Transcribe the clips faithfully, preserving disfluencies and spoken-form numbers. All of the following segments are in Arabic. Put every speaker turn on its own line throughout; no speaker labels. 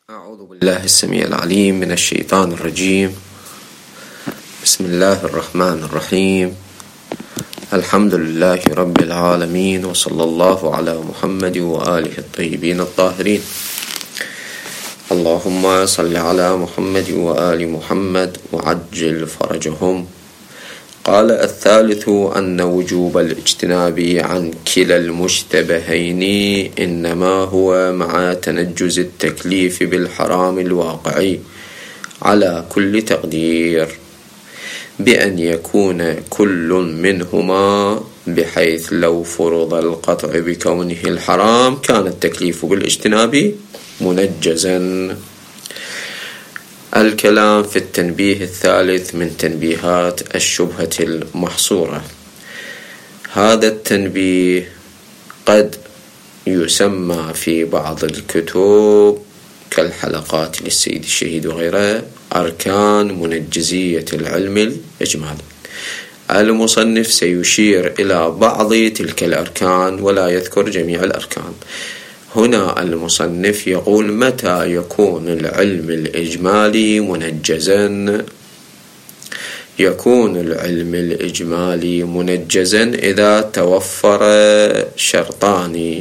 أعوذ بالله السميع العليم من الشيطان الرجيم. بسم الله الرحمن الرحيم. الحمد لله رب العالمين، وصلى الله على محمد وآله الطيبين الطاهرين. اللهم صل على محمد وآل محمد وعجل فرجهم. قال الثالث أن وجوب الاجتناب عن كلا المشتبهين إنما هو مع تنجز التكليف بالحرام الواقعي على كل تقدير، بأن يكون كل منهما، بحيث لو فرض القطع بكونه الحرام كان التكليف بالاجتناب منجزا. الكلام في التنبيه الثالث من تنبيهات الشبهة المحصورة. هذا التنبيه قد يسمى في بعض الكتب كالحلقات للسيد الشهيد وغيره أركان منجزية العلم الإجمالي. المصنف سيشير إلى بعض تلك الأركان ولا يذكر جميع الأركان. هنا المصنف يقول: متى يكون العلم الإجمالي منجزا؟ يكون العلم الإجمالي منجزا إذا توفر شرطان.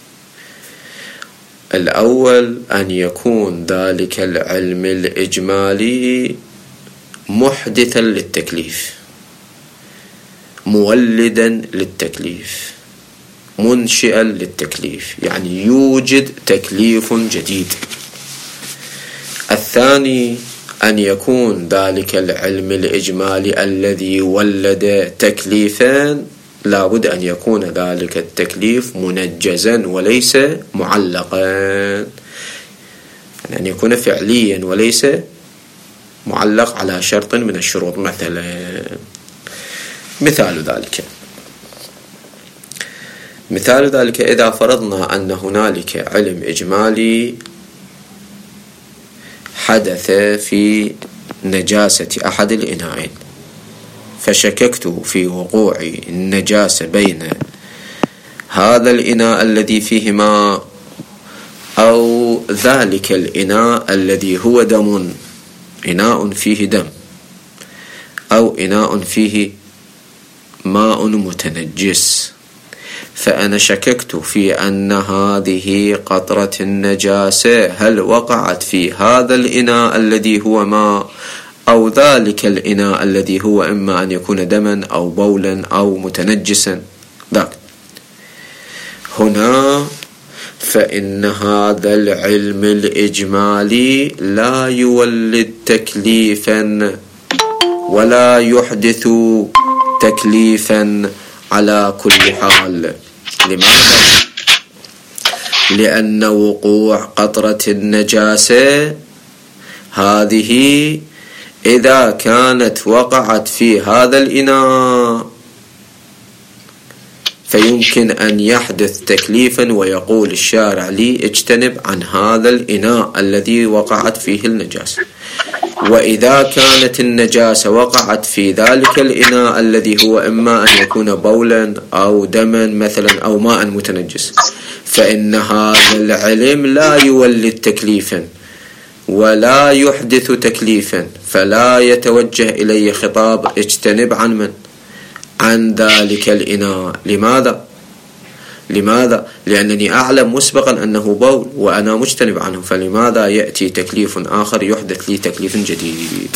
الأول أن يكون ذلك العلم الإجمالي محدثا للتكليف، مولدا للتكليف، منشئا للتكليف، يعني يوجد تكليف جديد. الثاني أن يكون ذلك العلم الإجمالي الذي ولد تكليفان لابد أن يكون ذلك التكليف منجزا وليس معلقا، يعني أن يكون فعليا وليس معلق على شرط من الشروط. مثلا مثال ذلك مثال ذلك إذا فرضنا أن هنالك علم إجمالي حدث في نجاسة أحد الإناءين، فشككت في وقوع النجاسة بين هذا الإناء الذي فيه ماء أو ذلك الإناء الذي هو دم، إناء فيه دم أو إناء فيه ماء متنجس. فأنا شككت في أن هذه قطرة النجاسة هل وقعت في هذا الإناء الذي هو ماء أو ذلك الإناء الذي هو إما أن يكون دما أو بولا أو متنجسا. ذاك هنا فإن هذا العلم الإجمالي لا يولد تكليفا ولا يحدث تكليفا على كل حال. لماذا؟ لأن وقوع قطرة النجاسة هذه إذا كانت وقعت في هذا الإناء فيمكن أن يحدث تكليفا، ويقول الشارع لي اجتنب عن هذا الإناء الذي وقعت فيه النجاسة. وإذا كانت النجاسة وقعت في ذلك الإناء الذي هو إما أن يكون بولا أو دما مثلا أو ماء متنجس، فإن هذا العلم لا يولد تكليفا ولا يحدث تكليفا، فلا يتوجه إليه خطاب اجتنب عن من؟ عن ذلك الإناء. لماذا؟ لماذا؟ لأنني أعلم مسبقا أنه بول وأنا مجتنب عنه، فلماذا يأتي تكليف آخر يحدث لي تكليف جديد؟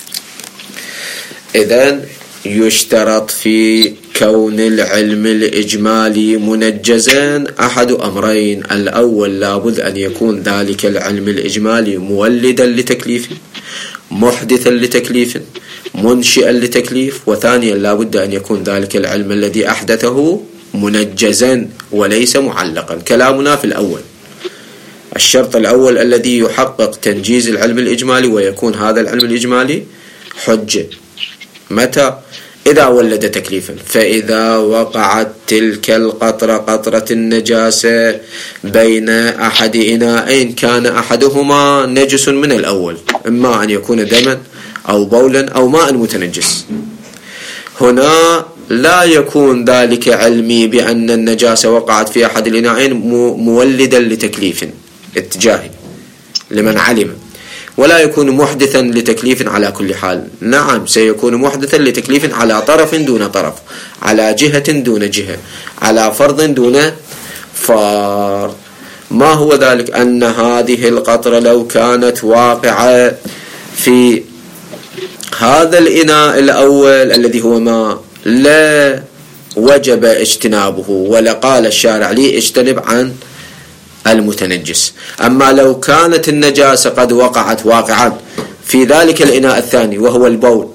إذن يشترط في كون العلم الإجمالي منجزا أحد أمرين: الأول لابد أن يكون ذلك العلم الإجمالي مولدا لتكليف، محدثا لتكليف، منشئا لتكليف. وثانيا لابد أن يكون ذلك العلم الذي أحدثه منجزا وليس معلقا. كلامنا في الأول، الشرط الأول الذي يحقق تنجيز العلم الإجمالي ويكون هذا العلم الإجمالي حجة. متى؟ إذا ولد تكليفا. فإذا وقعت تلك القطرة قطرة النجاسة بين أحد إناءين كان أحدهما نجس من الأول، إما أن يكون دما أو بولا أو ماء متنجس، هنا لا يكون ذلك علمي بأن النجاسة وقعت في أحد الإناءين مولدا لتكليف اتجاهي، لمن علم، ولا يكون محدثا لتكليف على كل حال. نعم سيكون محدثا لتكليف على طرف دون طرف، على جهة دون جهة، على فرض دون فرض. ما هو ذلك؟ أن هذه القطرة لو كانت واقعة في هذا الإناء الأول الذي هو ماء لا وجب اجتنابه، ولا قال الشارع لي اجتنب عن المتنجس. أما لو كانت النجاسة قد وقعت واقعا في ذلك الإناء الثاني وهو البول،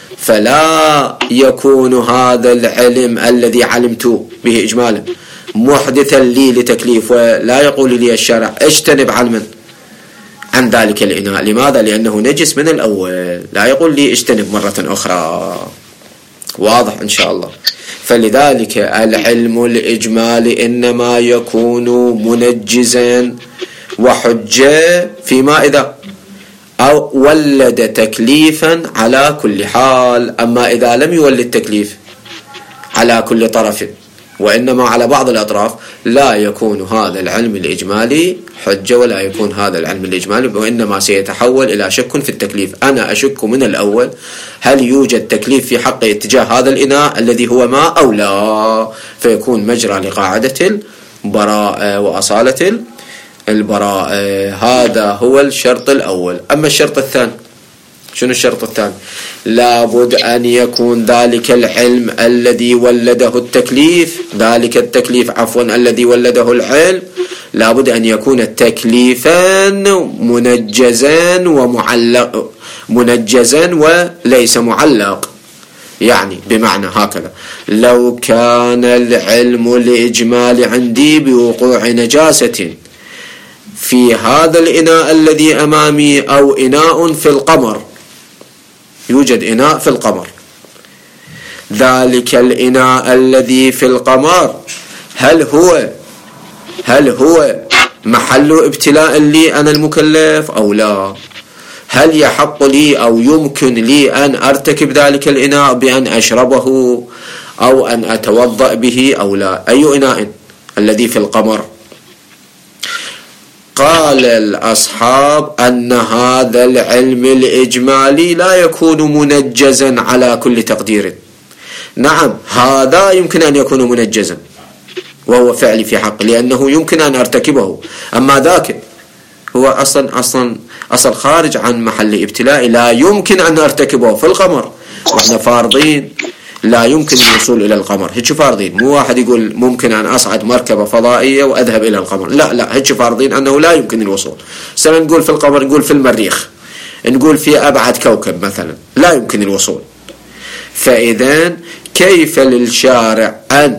فلا يكون هذا العلم الذي علمت به إجمالا محدثا لي لتكليف، ولا يقول لي الشارع اجتنب عن من عن ذلك الإناء. لماذا؟ لأنه نجس من الأول، لا يقول لي اجتنب مرة أخرى. واضح إن شاء الله. فلذلك العلم الإجمالي إنما يكون منجزا وحجة فيما إذا أو ولد تكليفا على كل حال. أما إذا لم يولد تكليف على كل طرف وإنما على بعض الأطراف، لا يكون هذا العلم الإجمالي حجة، ولا يكون هذا العلم الإجمالي، وإنما سيتحول إلى شك في التكليف. أنا أشك من الأول هل يوجد تكليف في حق اتجاه هذا الإناء الذي هو ماء أو لا، فيكون مجرى لقاعدة البراءة وأصالة البراءة. هذا هو الشرط الأول. أما الشرط الثاني، شنو الشرط الثاني؟ لابد أن يكون ذلك العلم الذي ولده التكليف، ذلك التكليف عفوا الذي ولده العلم، لابد أن يكون تكليفا منجزا ومعلق، منجزا وليس معلق. يعني بمعنى هكذا: لو كان العلم الإجمالي عندي بوقوع نجاسة في هذا الإناء الذي أمامي أو إناء في القمر، يوجد إناء في القمر، ذلك الإناء الذي في القمر هل هو هل هو محل ابتلاء لي أنا المكلف أو لا؟ هل يحق لي أو يمكن لي أن أرتكب ذلك الإناء بأن أشربه أو أن أتوضأ به أو لا؟ أي إناء؟ الذي في القمر. قال الأصحاب أن هذا العلم الإجمالي لا يكون منجزا على كل تقدير. نعم هذا يمكن أن يكون منجزا وهو فعلي في حق، لأنه يمكن أن أرتكبه. أما ذاك هو أصلا أصلا أصل خارج عن محل ابتلاء، لا يمكن أن أرتكبه في القمر، وإحنا فارضين لا يمكن الوصول إلى القمر. هيك فارضين، مو واحد يقول ممكن أن أصعد مركبة فضائية وأذهب إلى القمر، لا لا، هيك فارضين أنه لا يمكن الوصول. سنة نقول في القمر، نقول في المريخ، نقول في أبعد كوكب مثلا، لا يمكن الوصول. فإذا كيف للشارع أن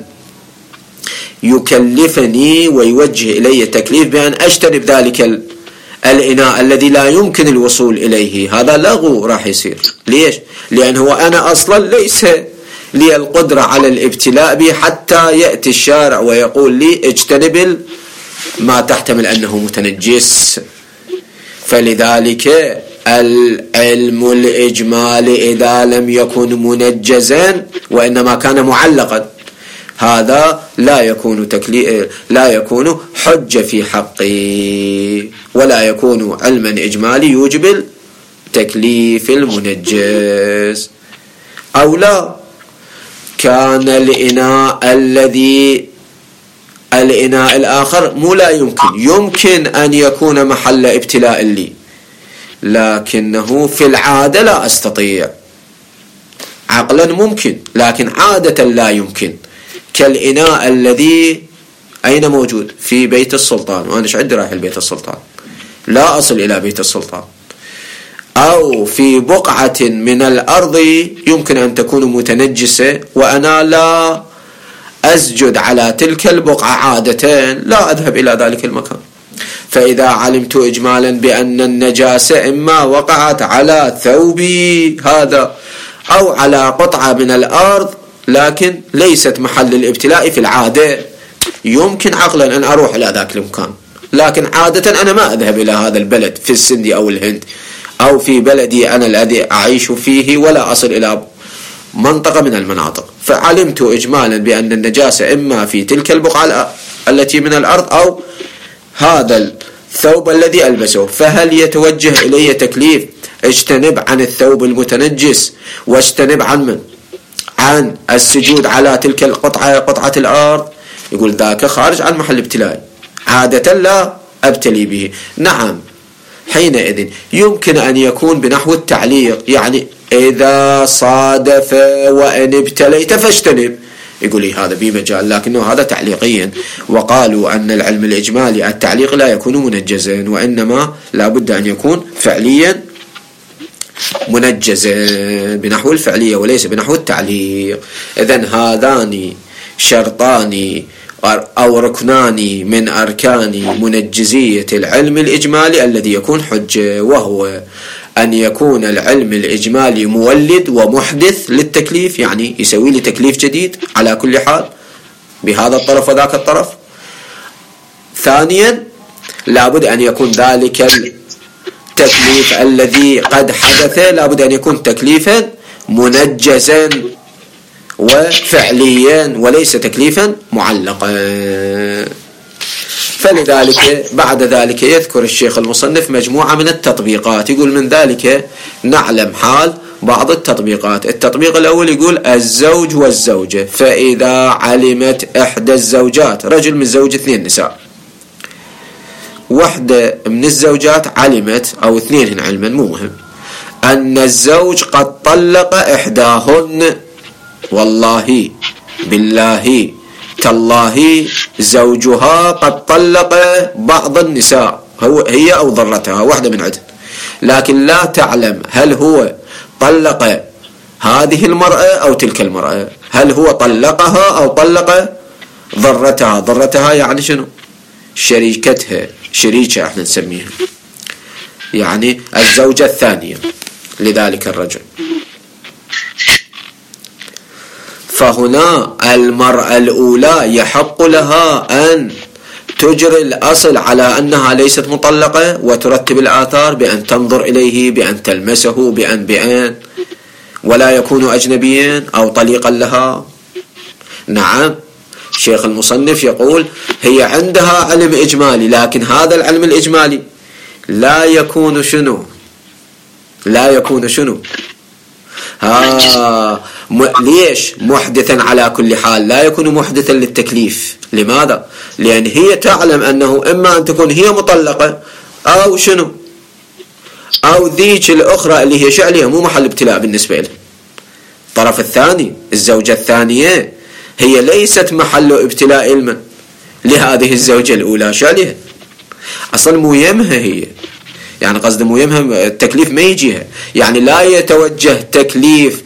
يكلفني ويوجه إلي تكليف بأن أجتنب ذلك الإناء الذي لا يمكن الوصول إليه؟ هذا لغو راح يصير. ليش؟ لأنه أنا أصلا ليس لي القدرة على الابتلاء به حتى يأتي الشارع ويقول لي اجتنب ما تحتمل أنه متنجس. فلذلك العلم الإجمالي إذا لم يكن منجزا وإنما كان معلقا، هذا لا يكون تكليف، لا يكون حجة في حقي، ولا يكون علما إجمالي يوجب التكليف المنجز. أو لا كان الإناء الذي الإناء الآخر مو لا يمكن يمكن أن يكون محل ابتلاء لي، لكنه في العادة لا أستطيع. عقلا ممكن لكن عادة لا يمكن. كالإناء الذي أين موجود؟ في بيت السلطان، وأنا عندي رايح البيت السلطان، لا أصل إلى بيت السلطان. أو في بقعة من الأرض يمكن أن تكون متنجسة وأنا لا أسجد على تلك البقعة عادة، لا أذهب إلى ذلك المكان. فإذا علمت إجمالا بأن النجاسة إما وقعت على ثوبي هذا أو على قطعة من الأرض لكن ليست محل الابتلاء في العادة، يمكن عقلا أن أروح إلى ذاك المكان، لكن عادة أنا ما أذهب إلى هذا البلد في السند أو الهند أو في بلدي أنا الذي أعيش فيه، ولا أصل إلى منطقة من المناطق. فعلمت إجمالا بأن النجاسة إما في تلك البقعة التي من الأرض أو هذا ثوب الذي ألبسه، فهل يتوجه إلي تكليف اجتنب عن الثوب المتنجس واجتنب عن من؟ عن السجود على تلك القطعة قطعة الأرض؟ يقول ذاك خارج عن محل ابتلاء، عادة لا أبتلي به. نعم، حينئذ يمكن أن يكون بنحو التعليق، يعني إذا صادف وإن ابتليت فاجتنب، يقول لي هذا بمجال، لكنه هذا تعليقيا. وقالوا أن العلم الإجمالي التعليق لا يكون منجزا، وإنما لا بد أن يكون فعليا منجزا بنحو الفعلية وليس بنحو التعليق. إذن هذان شرطان أو ركنان من أركان منجزية العلم الإجمالي الذي يكون حجة، وهو أن يكون العلم الإجمالي مولد ومحدث للتكليف، يعني يسوي لي تكليف جديد على كل حال بهذا الطرف وذاك الطرف. ثانيا لابد أن يكون ذلك التكليف الذي قد حدث لابد أن يكون تكليفا منجزا وفعليا وليس تكليفا معلقا. فلذلك بعد ذلك يذكر الشيخ المصنف مجموعة من التطبيقات، يقول من ذلك نعلم حال بعض التطبيقات. التطبيق الأول يقول الزوج والزوجة، فإذا علمت إحدى الزوجات، رجل من زوج اثنين نساء، واحدة من الزوجات علمت أو اثنين علما مو مهم أن الزوج قد طلق إحداهن، والله بالله تالله زوجها قد طلق بعض النساء، هو هي أو ضرتها واحدة من عدة، لكن لا تعلم هل هو طلق هذه المرأة أو تلك المرأة، هل هو طلقها أو طلق ضرتها. ضرتها يعني شنو؟ شريكتها، شريكة احنا نسميها، يعني الزوجة الثانية لذلك الرجل. فهنا المرأة الأولى يحق لها أن تجري الأصل على أنها ليست مطلقة وترتب الآثار بأن تنظر إليه، بأن تلمسه، بأن بأن ولا يكون أجنبيا أو طليقا لها. نعم، شيخ المصنف يقول هي عندها علم إجمالي، لكن هذا العلم الإجمالي لا يكون شنو؟ لا يكون شنو؟ ها م... ليش محدثا على كل حال؟ لا يكون محدثا للتكليف. لماذا؟ لأن هي تعلم أنه إما أن تكون هي مطلقة أو شنو، أو ذيك الأخرى اللي هي شعلها مو محل ابتلاء بالنسبة لها. الطرف الثاني الزوجة الثانية هي ليست محل ابتلاء علما لهذه الزوجة الأولى، شعلها أصلا مو يمها هي، يعني قصد مو يمها التكليف ما يجيها، يعني لا يتوجه تكليف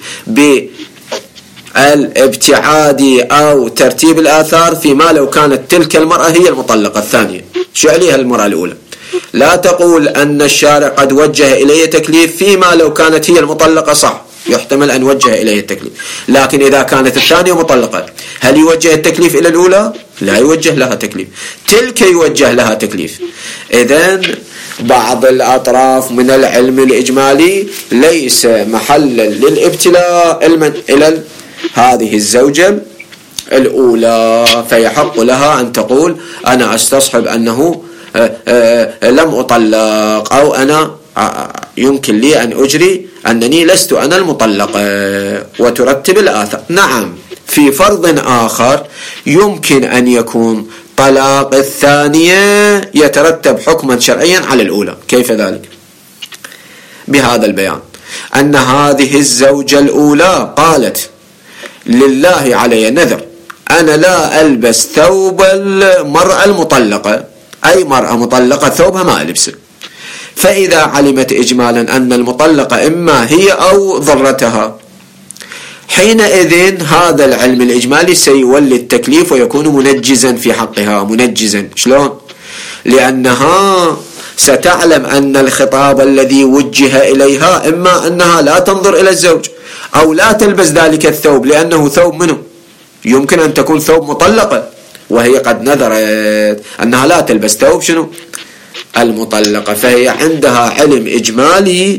بالابتعاد أو ترتيب الآثار فيما لو كانت تلك المرأة هي المطلقة الثانية شعلها المرأة الأولى. لا تقول أن الشارع قد وجه إليه تكليف فيما لو كانت هي المطلقة، صح يحتمل أن وجه إليه التكليف، لكن إذا كانت الثانية مطلقة هل يوجه التكليف إلى الأولى؟ لا يوجه لها تكليف، تلك يوجه لها تكليف. إذن بعض الأطراف من العلم الإجمالي ليس محلا للابتلاء علما إلى هذه الزوجة الأولى، فيحق لها أن تقول أنا أستصحب أنه لم أطلق، أو أنا يمكن لي أن أجري أنني لست أنا المطلقة، وترتب الآثار. نعم، في فرض آخر يمكن أن يكون طلاق الثانية يترتب حكما شرعيا على الأولى. كيف ذلك؟ بهذا البيان أن هذه الزوجة الأولى قالت لله علي نذر أنا لا ألبس ثوب المرأة المطلقة، أي مرأة مطلقة ثوبها ما ألبسه. فإذا علمت إجمالا أن المطلقة إما هي أو ضرتها، حينئذ هذا العلم الإجمالي سيولي التكليف ويكون منجزا في حقها. منجزا شلون؟ لأنها ستعلم أن الخطاب الذي وجه إليها إما أنها لا تنظر إلى الزوج أو لا تلبس ذلك الثوب، لأنه ثوب منه يمكن أن تكون ثوب مطلقة وهي قد نذرت أنها لا تلبس ثوب شنو؟ المطلقة، فهي عندها علم إجمالي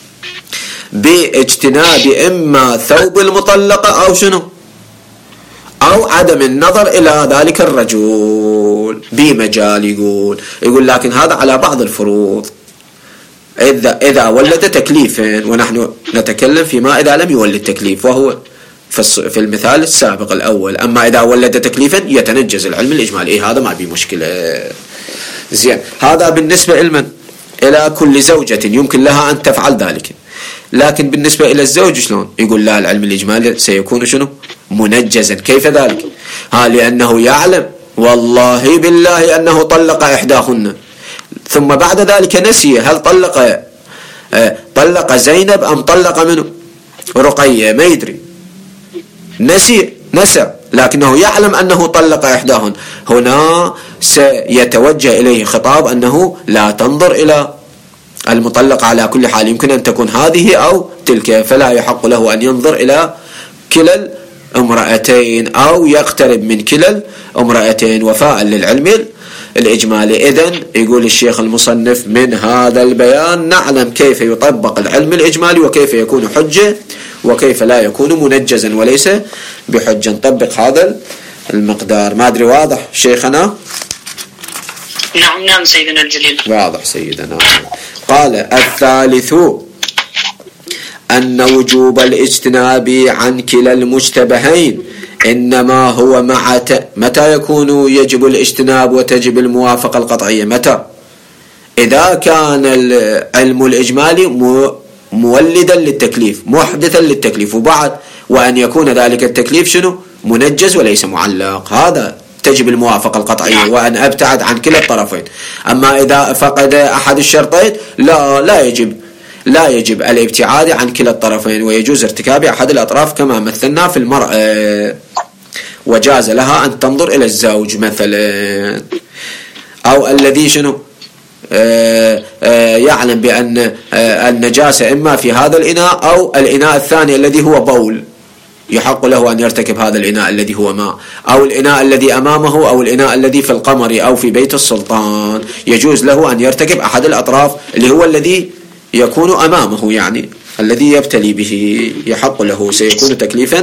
باجتناب إما ثوب المطلقة أو شنو؟ أو عدم النظر إلى ذلك الرجل بمجال. يقول يقول لكن هذا على بعض الفروض، إذا إذا ولد تكليفا، ونحن نتكلم فيما إذا لم يولد تكليف، وهو في المثال السابق الأول. أما إذا ولد تكليفا يتنجز العلم الإجمالي، إيه هذا ما بيه مشكلة. زين، هذا بالنسبة إلمن إلى كل زوجة يمكن لها أن تفعل ذلك. لكن بالنسبة إلى الزوج شلون؟ يقول لا، العلم الإجمالي سيكون شنو؟ منجزا. كيف ذلك؟ ها لأنه يعلم والله بالله أنه طلق إحداهن، ثم بعد ذلك نسي هل طلق آه طلق زينب أم طلق منه رقية، ما يدري، نسي نسى، لكنه يعلم أنه طلق إحداهن. هنا سيتوجه إليه خطاب أنه لا تنظر إلى المطلق على كل حال، يمكن أن تكون هذه أو تلك، فلا يحق له أن ينظر إلى كلا امرأتين أو يقترب من كلا امرأتين وفاء للعلم الإجمالي. إذن يقول الشيخ المصنف من هذا البيان نعلم كيف يطبق العلم الإجمالي وكيف يكون حجة وكيف لا يكون منجزا وليس بحجة. نطبق هذا المقدار. ما أدري واضح شيخنا؟
نعم نعم سيدنا الجليل،
واضح سيدنا. قال الثالث أن وجوب الاجتناب عن كلا المشتبهين إنما هو مع ت... متى يكون يجب الاجتناب وتجب الموافقة القطعية؟ متى؟ إذا كان العلم الإجمالي م... مولدا للتكليف، محدثا للتكليف، وبعد وأن يكون ذلك التكليف شنو؟ منجز وليس معلق، هذا تجب الموافقة القطعية وأن أبتعد عن كلا الطرفين. أما إذا فقد أحد الشرطين لا لا يجب لا يجب الابتعاد عن كلا الطرفين، ويجوز ارتكاب أحد الأطراف كما مثلنا في المرأة، وجاز لها أن تنظر إلى الزوج مثلا، أو الذي شنو آآ آآ يعلم بأن النجاسة إما في هذا الإناء أو الإناء الثاني الذي هو بول، يحق له أن يرتكب هذا الإناء الذي هو ماء، أو الإناء الذي أمامه، أو الإناء الذي في القمر أو في بيت السلطان، يجوز له أن يرتكب أحد الأطراف اللي هو الذي يكون أمامه، يعني الذي يبتلي به، يحق له، سيكون تكليفا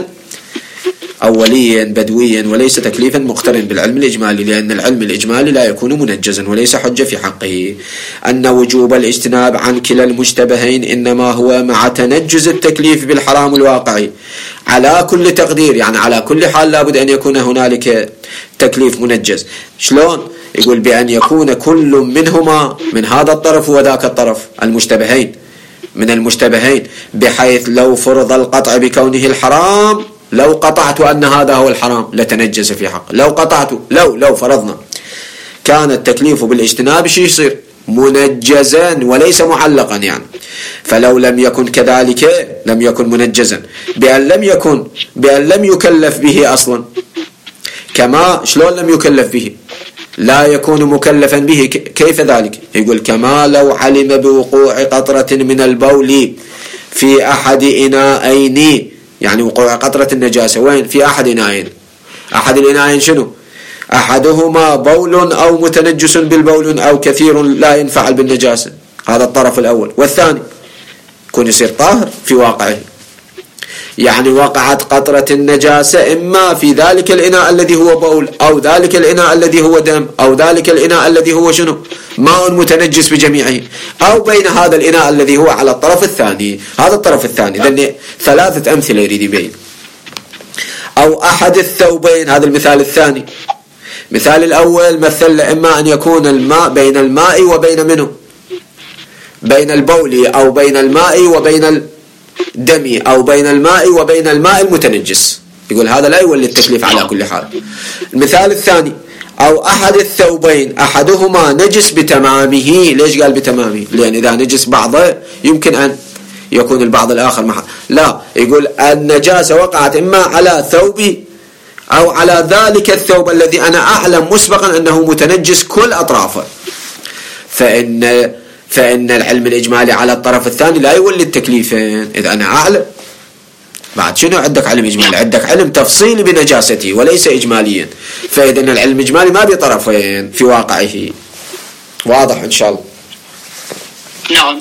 أوليا بدويا وليس تكليفا مقترن بالعلم الإجمالي، لأن العلم الإجمالي لا يكون منجزا وليس حجة في حقه. أن وجوب الاجتناب عن كلا المشتبهين إنما هو مع تنجز التكليف بالحرام الواقعي على كل تقدير، يعني على كل حال لابد أن يكون هنالك تكليف منجز. شلون؟ يقول بأن يكون كل منهما من هذا الطرف وذاك الطرف المشتبهين من المشتبهين، بحيث لو فرض القطع بكونه الحرام، لو قطعت أن هذا هو الحرام لتنجز في حق، لو قطعت لو لو فرضنا كان التكليف بالاجتناب شيء يصير منجزا وليس معلقا يعني. فلو لم يكن كذلك لم يكن منجزا، بأن لم يكن بأن لم يكلف به أصلا. كما شلون لم يكلف به؟ لا يكون مكلفا به، كيف ذلك؟ يقول كما لو علم بوقوع قطرة من البول في أحد إناءين، يعني وقوع قطرة النجاسة وين؟ في أحد إناءين. أحد الإناءين شنو؟ أحدهما بول أو متنجس بالبول أو كثير لا ينفعل بالنجاسة، هذا الطرف الأول. والثاني يكون يصير طاهر في واقعه، يعني وقعت قطرة النجاسة إما في ذلك الإناء الذي هو بول، أو ذلك الإناء الذي هو دم، أو ذلك الإناء الذي هو شنو؟ ماء متنجس بجميعه، أو بين هذا الإناء الذي هو على الطرف الثاني، هذا الطرف الثاني. لأن ثلاثة أمثلة يريد يبين. أو أحد الثوبين، هذا المثال الثاني. مثال الأول مثل إما أن يكون الماء بين الماء وبين منه، بين البول، أو بين الماء وبين الدم، أو بين الماء وبين الماء المتنجس، يقول هذا لا يولي التكليف على كل حال. المثال الثاني أو أحد الثوبين أحدهما نجس بتمامه. ليش قال بتمامه؟ لأن إذا نجس بعضه يمكن أن يكون البعض الآخر محل. لا، يقول النجاسة وقعت إما على ثوبي أو على ذلك الثوب الذي أنا أعلم مسبقا أنه متنجس كل أطرافه، فإن فإن العلم الإجمالي على الطرف الثاني لا يولي التكليفين. إذا أنا أعلم، بعد شنو عندك علم إجمالي؟ عندك علم تفصيلي بنجاسته وليس إجماليا، فإذا العلم الإجمالي ما بطرفين في واقعه. واضح إن شاء الله؟
نعم.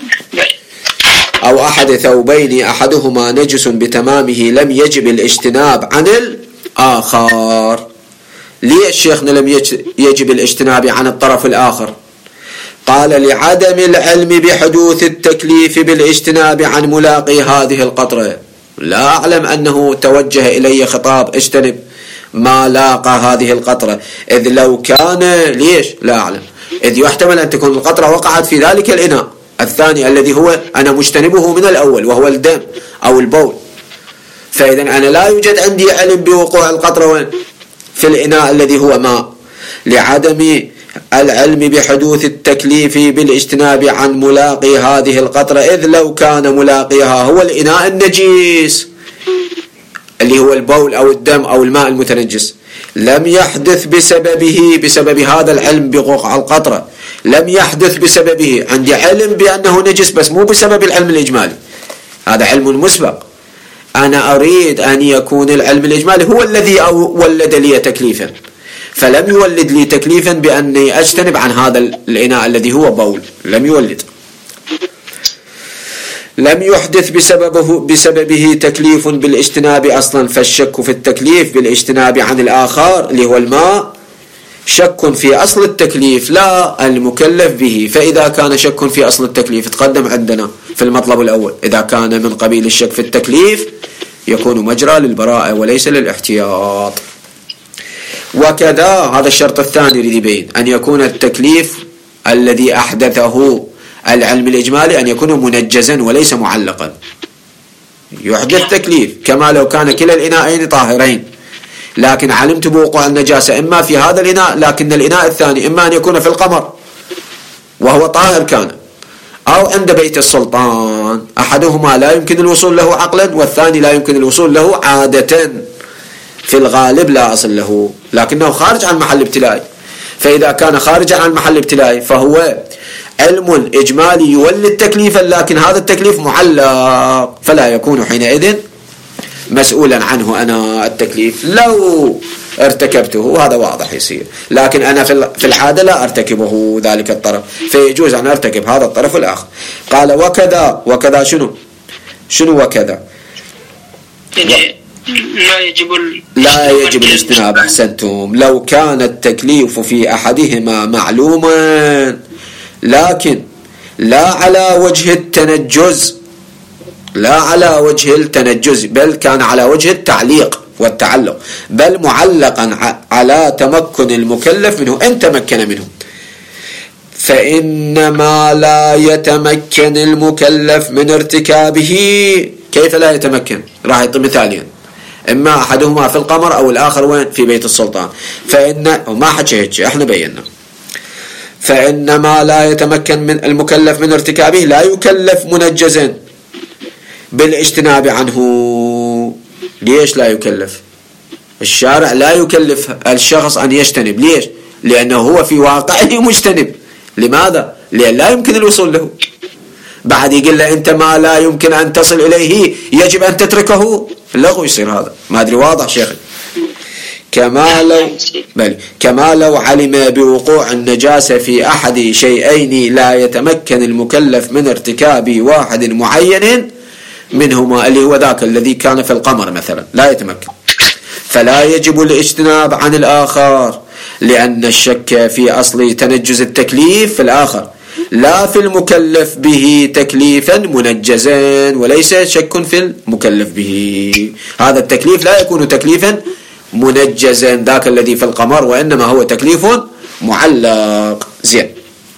أو أحد ثوبين أحدهما نجس بتمامه لم يجب الاجتناب عن آخر. ليش شيخنا لم يجب الاجتناب عن الطرف الآخر؟ قال لعدم العلم بحدوث التكليف بالاجتناب عن ملاقي هذه القطرة. لا أعلم أنه توجه إلي خطاب اجتنب ما لاقى هذه القطرة، إذ لو كان ليش لا أعلم، إذ يحتمل أن تكون القطرة وقعت في ذلك الإناء الثاني الذي هو أنا مجتنبه من الأول وهو الدم أو البول، فإذا أنا لا يوجد عندي علم بوقوع القطرة في الإناء الذي هو ماء. لعدم العلم بحدوث التكليف بالاجتناب عن ملاقي هذه القطرة، إذ لو كان ملاقيها هو الإناء النجيس اللي هو البول أو الدم أو الماء المتنجس، لم يحدث بسببه بسبب هذا العلم بوقوع القطرة، لم يحدث بسببه عندي علم بأنه نجس بس مو بسبب العلم الإجمالي، هذا علم مسبق. أنا أريد أن يكون العلم الإجمالي هو الذي ولد لي تكليفا، فلم يولد لي تكليفا بأني أجتنب عن هذا الإناء الذي هو بول، لم يولد، لم يحدث بسببه بسببه تكليف بالاجتناب أصلا. فالشك في التكليف بالاجتناب عن الآخر اللي هو الماء شك في أصل التكليف لا المكلف به. فإذا كان شك في أصل التكليف تقدم عندنا في المطلب الأول، إذا كان من قبيل الشك في التكليف يكون مجرى للبراءة وليس للاحتياط. وكذا هذا الشرط الثاني الذي يبين أن يكون التكليف الذي أحدثه العلم الإجمالي أن يكون منجزا وليس معلقا. يحدث تكليف كما لو كان كلا الإناءين طاهرين، لكن علمت بوقوع النجاسة إما في هذا الإناء، لكن الإناء الثاني إما أن يكون في القمر وهو طاهر كان، أو عند بيت السلطان، أحدهما لا يمكن الوصول له عقلا والثاني لا يمكن الوصول له عادة، في الغالب لا أصل له لكنه خارج عن محل ابتلاء. فإذا كان خارجا عن محل ابتلاء فهو علم إجمالي يولد تكليفا، لكن هذا التكليف معلق، فلا يكون حينئذ مسؤولا عنه أنا التكليف. لو ارتكبته هذا واضح يصير، لكن أنا في العادة لا أرتكبه ذلك الطرف، فيجوز أن أرتكب هذا الطرف الآخر. قال وكذا وكذا شنو شنو وكذا
لا يجب
لا يجب الاجتناب. أحسنتم. لو كان التكليف في أحدهما معلوما لكن لا على وجه التنجز، لا على وجه التنجز بل كان على وجه التعليق والتعلق، بل معلقا على تمكن المكلف منه إن تمكن منه، فإنما لا يتمكن المكلف من ارتكابه. كيف لا يتمكن؟ راح يعطي مثالين، إما أحدهما في القمر أو الآخر وين في بيت السلطان. فإن ما حكي هيك احنا بينا، فإنما لا يتمكن من المكلف من ارتكابه لا يكلف منجزا بالاجتناب عنه. ليش لا يكلف؟ الشارع لا يكلف الشخص أن يجتنب. ليش؟ لأنه هو في واقعه مجتنب. لماذا؟ لأن لا يمكن الوصول له. بعد يقول له أنت ما لا يمكن أن تصل إليه يجب أن تتركه، لغو يصير هذا. ما أدري واضح شيخ؟ كما لو بل كما لو علم بوقوع النجاسة في أحد شيئين لا يتمكن المكلف من ارتكاب واحد معين منهما اللي هو ذاك الذي كان في القمر مثلا لا يتمكن، فلا يجب الاجتناب عن الآخر، لأن الشك في أصل تنجز التكليف في الآخر لا في المكلف به تكليفا منجزا، وليس شك في المكلف به. هذا التكليف لا يكون تكليفا منجزا ذاك الذي في القمر، وإنما هو تكليف معلق. زين.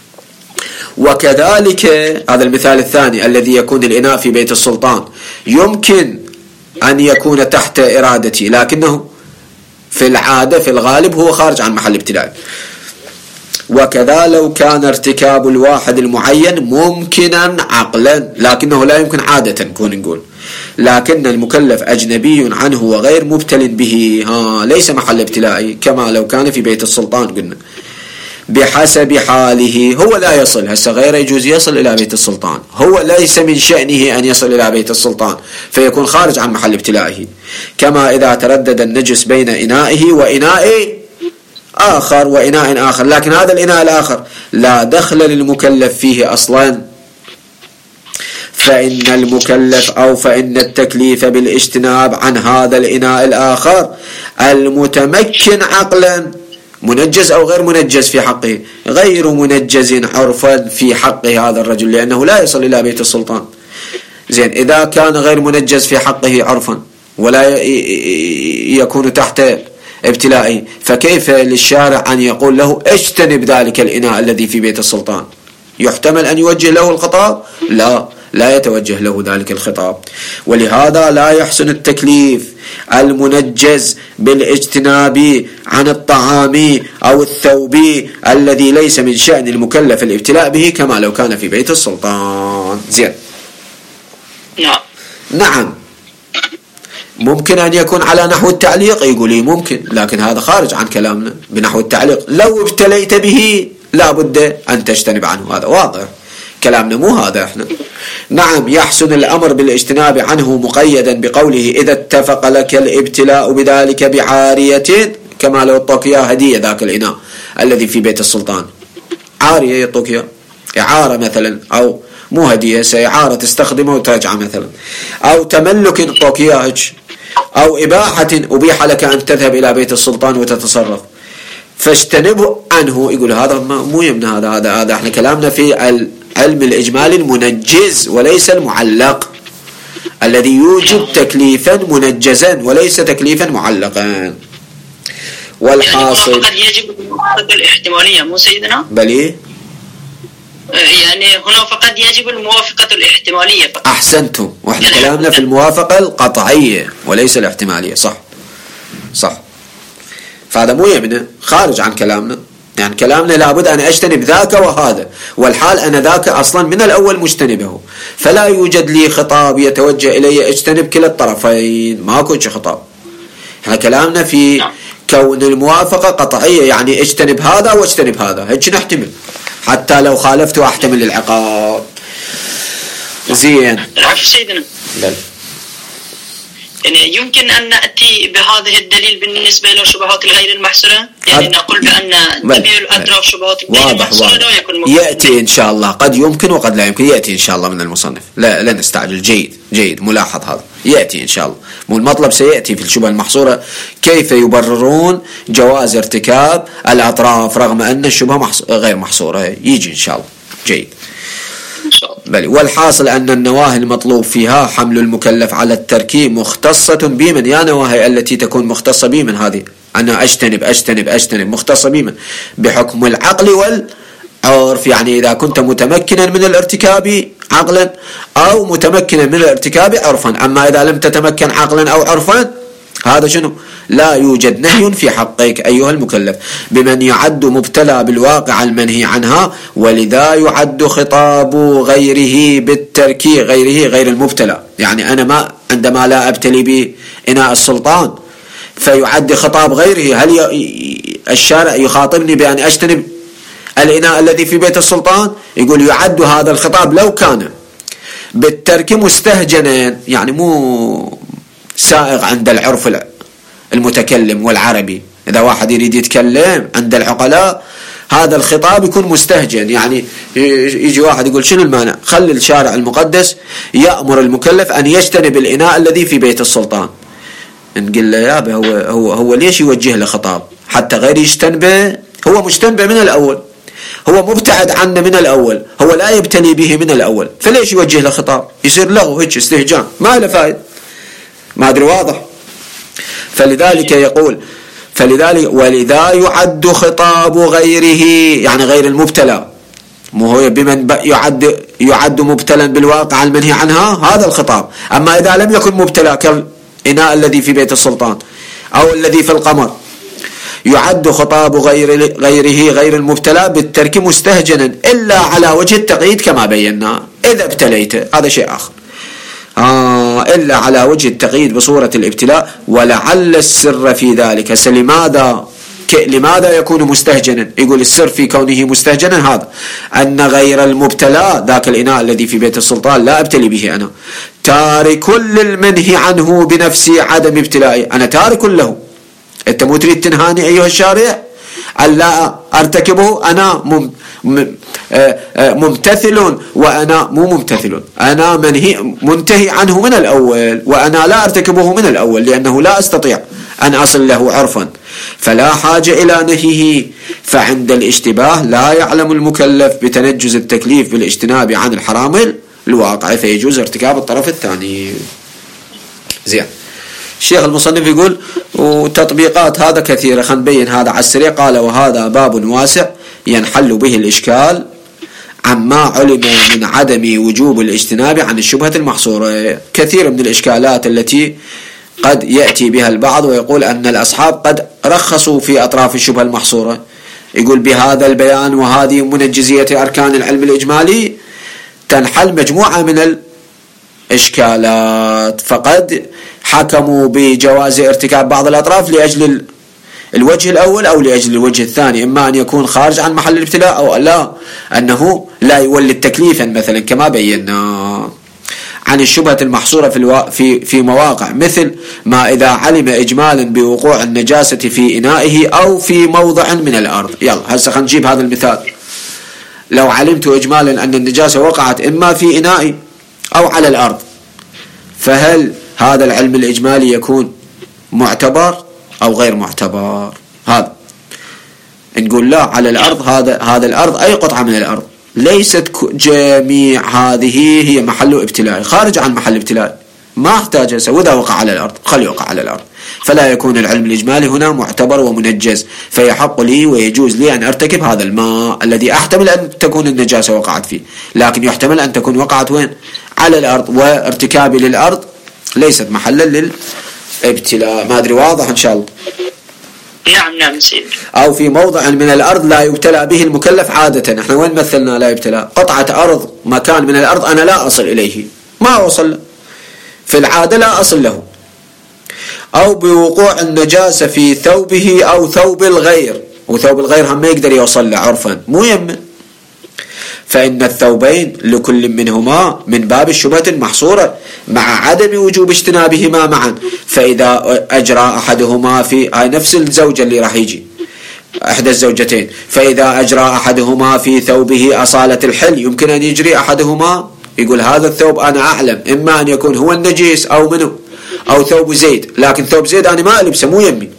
وكذلك هذا المثال الثاني الذي يكون الإناء في بيت السلطان يمكن أن يكون تحت إرادتي، لكنه في العادة في الغالب هو خارج عن محل ابتلاء. وكذا لو كان ارتكاب الواحد المعين ممكنا عقلا، لكنه لا يمكن عادة نكون نقول، لكن المكلف أجنبي عنه وغير مبتل به، ها ليس محل ابتلائي، كما لو كان في بيت السلطان قلنا بحسب حاله. هو لا يصل، هسه غير يجوز يصل إلى بيت السلطان، هو ليس من شأنه أن يصل إلى بيت السلطان فيكون خارج عن محل ابتلائه. كما إذا تردد النجس بين إنائه وإناء آخر وإناء آخر، لكن هذا الإناء الآخر لا دخل للمكلف فيه أصلا، فإن المكلف أو فإن التكليف بالاجتناب عن هذا الإناء الآخر المتمكن عقلا منجز أو غير منجز في حقه، غير منجز عرفا في حق هذا الرجل لأنه لا يصل إلى بيت السلطان. زين، إذا كان غير منجز في حقه عرفا ولا يكون تحت ابتلائه، فكيف للشارع أن يقول له اجتنب ذلك الإناء الذي في بيت السلطان؟ يحتمل أن يوجه له الخطاب؟ لا، لا يتوجه له ذلك الخطاب. ولهذا لا يحسن التكليف المنجز بالاجتناب عن الطعام أو الثوب الذي ليس من شأن المكلف الابتلاء به كما لو كان في بيت السلطان. زين.
نعم.
نعم. ممكن أن يكون على نحو التعليق، يقول لي ممكن، لكن هذا خارج عن كلامنا بنحو التعليق. لو ابتليت به لا بد أن تجتنب عنه، هذا واضح، كلامنا مو هذا احنا. نعم، يحسن الأمر بالاجتناب عنه مقيدا بقوله إذا اتفق لك الابتلاء بذلك بعارية، كما لو اعطوك إياه هدية ذاك الإناء الذي في بيت السلطان، عارية يعطوك إياه، إعارة مثلا، أو مو هدية، سيعارة تستخدمه وترجع مثلا، أو تملك اعطوك إياه، أو إباحة أبيح لك أن تذهب إلى بيت السلطان وتتصرف، فاجتنبه عنه. يقول هذا مو يمنى، هذا هذا هذا احنا كلامنا في العلم الإجمالي المنجز وليس المعلق، الذي يوجب تكليفا منجزا وليس تكليفا معلقا. والحاصل
يعني قد يجب الموافقة الاحتمالية مو سيدنا؟
بلي
يعني هنا فقد يجب الموافقة الاحتمالية فقط.
أحسنتم، واحنا يعني كلامنا في الموافقة القطعية وليس الاحتمالية. صح صح، فهذا مو يمنع، خارج عن كلامنا. يعني كلامنا لابد أن أجتنب ذاك وهذا، والحال أنا ذاك أصلا من الأول مجتنبه، فلا يوجد لي خطاب يتوجه إلي اجتنب كلا الطرفين، ما كنش خطاب. احنا كلامنا في كون الموافقة قطعية، يعني اجتنب هذا واجتنب هذا، هيك نحتمل، حتى لو خالفته أحتمل العقاب. زين.
العفو سيدنا.
بل.
يعني يمكن أن نأتي بهذه الدليل بالنسبة إلى شبهات الغير المحصورة، يعني أد... نقول بأن جميع الأطراف شبهات الغير المحصورة لا يكون مفهوم.
يأتي إن شاء الله، قد يمكن وقد لا يمكن، يأتي إن شاء الله من المصنف، لا لا نستعجل. جيد جيد، ملاحظ هذا، يأتي إن شاء الله. مو المطلب سيأتي في الشبهة المحصورة كيف يبررون جواز ارتكاب الأطراف رغم أن الشبهة محص... غير محصورة، يجي إن شاء الله. جيد. بل والحاصل أن النواهي المطلوب فيها حمل المكلف على التركيب مختصة بمن، يا نواهي التي تكون مختصة بمن، هذه أنا أجتنب أجتنب أجتنب مختصة بمن؟ بحكم العقل والعرف. يعني إذا كنت متمكنا من الارتكاب عقلا أو متمكنا من الارتكاب عرفا. أما إذا لم تتمكن عقلا أو عرفا، هذا شنو؟ لا يوجد نهي في حقك أيها المكلف بمن يعد مبتلى بالواقع المنهي عنها، ولذا يعد خطاب غيره بالتركي، غيره غير المبتلى. يعني أنا ما عندما لا أبتلي بإناء السلطان فيعد خطاب غيره، هل الشارع يخاطبني بأن أجتنب الإناء الذي في بيت السلطان؟ يقول يعد هذا الخطاب لو كان بالترك مستهجنا، يعني مو سائغ عند العرف المتكلم والعربي. إذا واحد يريد يتكلم عند العقلاء هذا الخطاب يكون مستهجن، يعني يجي واحد يقول شنو المانع؟ خلي الشارع المقدس يأمر المكلف أن يجتنب الإناء الذي في بيت السلطان. نقول له يا هو هو هو ليش يوجه له خطاب حتى غير يجتنبه؟ هو مجتنبه من الأول، هو مبتعد عنه من الأول، هو لا يبتلي به من الأول، فليش يوجه له خطاب؟ يصير له هيك استهجان، ما له فائدة. ما أدري واضح؟ فلذلك يقول فلذلك ولذا يعد خطاب غيره، يعني غير المبتلى، مو هو بمن يعد يعد مبتلا بالواقع المنهي عنها، هذا الخطاب. أما إذا لم يكن مبتلى كالإناء الذي في بيت السلطان أو الذي في القمر، يعد خطاب غير غيره غير المبتلى بالترك مستهجنا إلا على وجه التقييد كما بينا. إذا ابتليت هذا شيء آخر، آه إلا على وجه التقييد بصورة الابتلاء. ولعل السر في ذلك، هسه لماذا لماذا يكون مستهجنا؟ يقول السر في كونه مستهجنا هذا أن غير المبتلى ذاك الإناء الذي في بيت السلطان لا أبتلي به أنا، تارك للمنهي عنه بنفسي عدم ابتلائي، أنا تارك له. أنت مو تريد تنهاني أيها الشارع؟ ألا أرتكبه أنا مم ممتثل وأنا مو ممتثل، أنا منهي منتهي عنه من الأول وأنا لا أرتكبه من الأول لأنه لا أستطيع أن أصل له عرفا، فلا حاجة إلى نهيه. فعند الاشتباه لا يعلم المكلف بتنجز التكليف بالاجتناب عن الحرام الواقع، فيجوز ارتكاب الطرف الثاني. زين. الشيخ المصنف يقول وتطبيقات هذا كثيرة، خلينا نبين هذا على السريع. قال وهذا باب واسع ينحل به الإشكال عما علم من عدم وجوب الاجتناب عن الشبهة المحصورة. كثير من الإشكالات التي قد يأتي بها البعض ويقول أن الأصحاب قد رخصوا في أطراف الشبهة المحصورة، يقول بهذا البيان وهذه منجزية أركان العلم الإجمالي تنحل مجموعة من الإشكالات، فقد حكموا بجواز ارتكاب بعض الأطراف لأجل الوجه الأول أو لأجل الوجه الثاني، إما أن يكون خارج عن محل الابتلاء أو لا أنه لا يولد تكليفا مثلا كما بينا عن الشبهة المحصورة في, الوا... في في مواقع، مثل ما إذا علم إجمالا بوقوع النجاسة في إنائه أو في موضع من الأرض. يلا هسه خلينا نجيب هذا المثال. لو علمت إجمالا أن النجاسة وقعت إما في إنائي أو على الأرض، فهل هذا العلم الإجمالي يكون معتبر أو غير معتبر؟ هذا نقول لا، على الأرض، هذا هذا الأرض أي قطعة من الأرض، ليست جميع هذه هي محل ابتلاء، خارج عن محل ابتلاء ما احتاج أسوي. إذا وقع على الأرض خلي يوقع على الأرض، فلا يكون العلم الإجمالي هنا معتبر ومنجز، فيحق لي ويجوز لي أن أرتكب هذا الماء الذي أحتمل أن تكون النجاسة وقعت فيه، لكن يحتمل أن تكون وقعت وين؟ على الأرض، وارتكابي للأرض ليست محلا للابتلاء. ما أدري واضح إن شاء الله؟
نعم نعم سيدي.
أو في موضع من الأرض لا يبتلى به المكلف عادة. احنا وين مثلنا لا يبتلى؟ قطعة أرض، مكان من الأرض أنا لا أصل إليه، ما أوصل في العادة، لا أصل له. أو بوقوع النجاسة في ثوبه أو ثوب الغير، وثوب الغير هم ما يقدر يوصل له عرفا، مو يمن. فإن الثوبين لكل منهما من باب الشبهة المحصورة مع عدم وجوب اجتنابهما معا، فإذا أجرى أحدهما في نفس الزوجة اللي راح يجي إحدى الزوجتين، فإذا أجرى أحدهما في ثوبه أصالة الحل، يمكن أن يجري أحدهما يقول هذا الثوب أنا أعلم إما أن يكون هو النجيس أو منه أو ثوب زيد، لكن ثوب زيد أنا ما ألبسه مو يمي،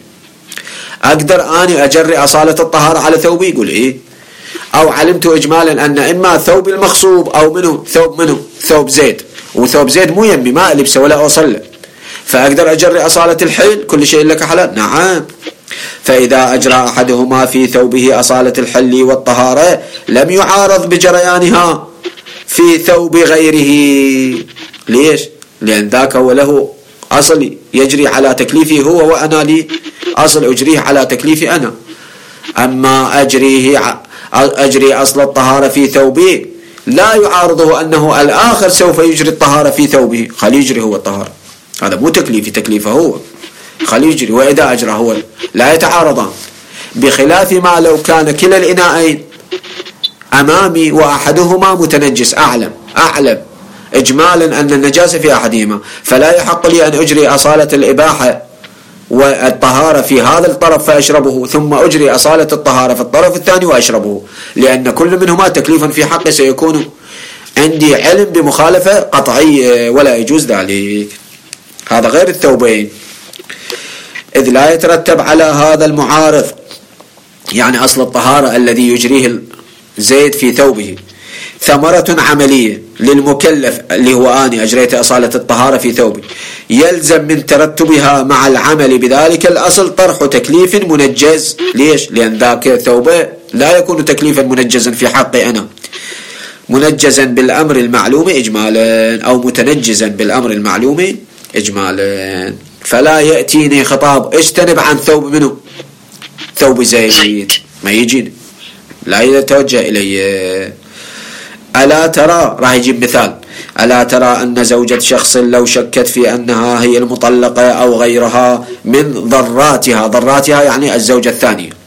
أقدر أني أجري أصالة الطهارة على ثوبي؟ يقول إيه. أو علمت إجمالا أن إما ثوب المخصوب أو منه ثوب منه ثوب زيد، وثوب زيد مو يمي ما ألبسه ولا أوصل له، فأقدر أجري أصالة الحل؟ كل شيء لك حلال. نعم. فإذا أجرى أحدهما في ثوبه أصالة الحل والطهارة لم يعارض بجريانها في ثوب غيره. ليش؟ لأن ذاك هو له أصل يجري على تكليفه هو، وأنا لي أصل أجريه على تكليفي أنا. أما أجريه أجري أصل الطهارة في ثوبه لا يعارضه أنه الآخر سوف يجري الطهارة في ثوبه، خلي يجري هو الطهارة، هذا مو تكليفي، تكليفه هو، خلي يجري. وإذا أجرى هو لا يتعارضان، بخلاف ما لو كان كلا الإناءين أمامي وأحدهما متنجس، أعلم أعلم إجمالا أن النجاسة في أحدهما، فلا يحق لي أن أجري أصالة الإباحة والطهارة في هذا الطرف فأشربه، ثم أجري أصالة الطهارة في الطرف الثاني وأشربه، لأن كل منهما تكليفا في حقه سيكون عندي علم بمخالفة قطعية ولا يجوز ذلك. هذا غير الثوبين، إذ لا يترتب على هذا المعارض، يعني أصل الطهارة الذي يجريه زيد في ثوبه ثمرة عملية للمكلف اللي هو أني أجريت أصالة الطهارة في ثوبي، يلزم من ترتبها مع العمل بذلك الأصل طرح تكليف منجز. ليش؟ لأن ذاك ثوبه لا يكون تكليفا منجزا في حقي أنا، منجزا بالأمر المعلوم إجمالا أو متنجزا بالأمر المعلوم إجمالا. فلا يأتيني خطاب اجتنب عن ثوب منه ثوب زيد، ما يجيني، لا يتوجه إلي. ألا ترى، راح يجيب مثال، ألا ترى أن زوجة شخص لو شكت في أنها هي المطلقة أو غيرها من ضراتها، ضراتها يعني الزوجة الثانية،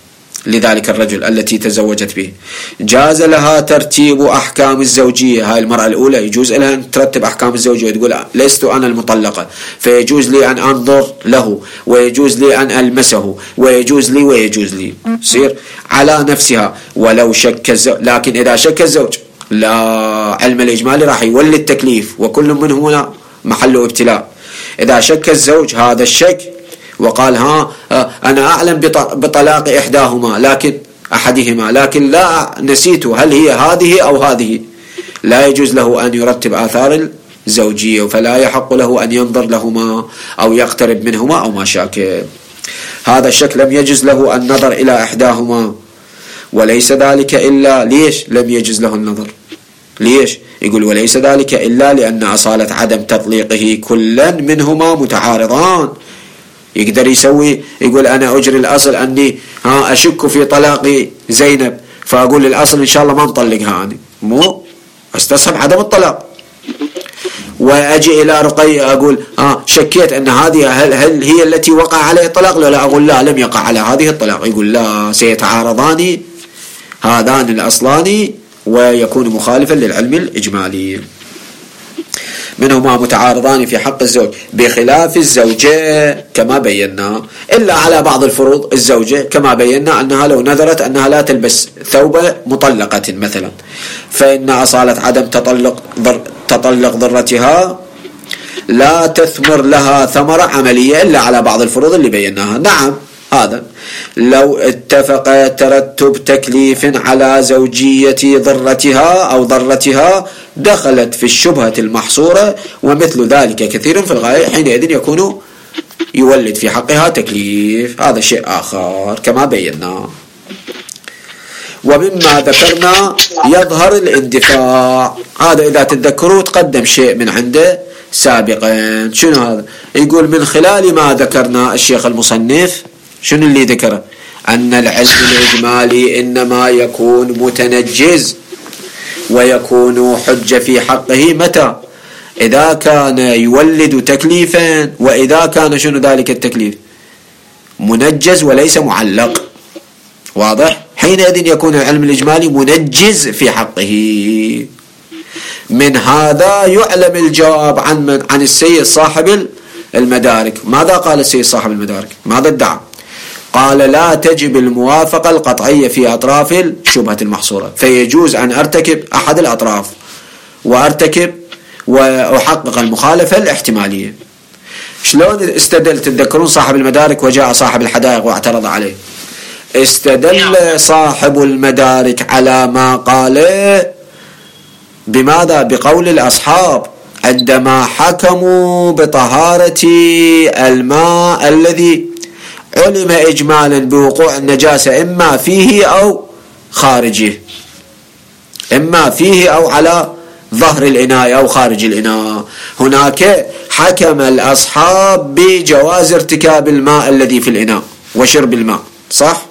لذلك الرجل التي تزوجت به، جاز لها ترتيب أحكام الزوجية. هاي المرأة الأولى يجوز لها أن ترتب أحكام الزوجية وتقول لست أنا المطلقة، فيجوز لي أن أنظر له، ويجوز لي أن ألمسه، ويجوز لي ويجوز لي، يصير على نفسها ولو شك الزوج. لكن إذا شك الزوج لا، علم الإجمالي راح يولد تكليف، وكل من هنا محله ابتلاء. إذا شك الزوج هذا الشك وقال ها أنا أعلم بطلاق إحداهما لكن أحدهما لكن لا نسيت هل هي هذه أو هذه، لا يجوز له أن يرتب آثار الزوجية، فلا يحق له أن ينظر لهما أو يقترب منهما أو ما شاكل. هذا الشك لم يجوز له النظر إلى إحداهما، وليس ذلك إلا ليش لم يجوز له النظر؟ ليش؟ يقول وليس ذلك إلا لأن أصالة عدم تطليقه كلا منهما متعارضان. يقدر يسوي يقول أنا أجري الأصل أني ها أشك في طلاق زينب، فأقول الأصل إن شاء الله ما نطلقها، أنا مو أستصحب عدم الطلاق. وأجي إلى رقية أقول ها شكيت أن هذه هل, هل هي التي وقع عليه الطلاق؟ لا لا، أقول لا لم يقع على هذه الطلاق. يقول لا، سيتعارضان هذان الأصلان ويكون مخالفا للعلم الإجمالي. منهما متعارضان في حق الزوج بخلاف الزوجة كما بينا، إلا على بعض الفروض. الزوجة كما بينا أنها لو نذرت أنها لا تلبس ثوب مطلقة مثلا، فإن أصالة عدم تطلق ضر تطلق ضرتها لا تثمر لها ثمرة عملية إلا على بعض الفروض اللي بيناها. نعم، هذا لو اتفق ترتب تكليف على زوجية ضرتها أو ضرتها دخلت في الشبهة المحصورة، ومثل ذلك كثير في الغاية، حينئذ يكون يولد في حقها تكليف. هذا شيء آخر كما بينا. ومما ذكرنا يظهر الاندفاع. هذا إذا تتذكروا تقدم شيء من عنده سابقا. شنو هذا؟ يقول من خلال ما ذكرنا الشيخ المصنف، شنو اللي ذكره؟ أن العلم الإجمالي إنما يكون متنجز ويكون حجة في حقه متى؟ إذا كان يولد تكليفا، وإذا كان شنو ذلك التكليف؟ منجز وليس معلق. واضح؟ حينئذ يكون العلم الإجمالي منجز في حقه. من هذا يعلم الجواب عن من؟ عن السيد صاحب المدارك. ماذا قال السيد صاحب المدارك؟ ماذا ادعى؟ قال لا تجب الموافقة القطعية في أطراف الشبهة المحصورة، فيجوز أن أرتكب أحد الأطراف وأرتكب وأحقق المخالفة الاحتمالية. شلون استدل؟ تتذكرون صاحب المدارك وجاء صاحب الحدائق واعترض عليه. استدل صاحب المدارك على ما قاله بماذا؟ بقول الأصحاب عندما حكموا بطهارة الماء الذي علم إجمالا بوقوع النجاسة إما فيه أو خارجه، إما فيه أو على ظهر الإناء أو خارج الإناء. هناك حكم الأصحاب بجواز ارتكاب الماء الذي في الإناء وشرب الماء، صح؟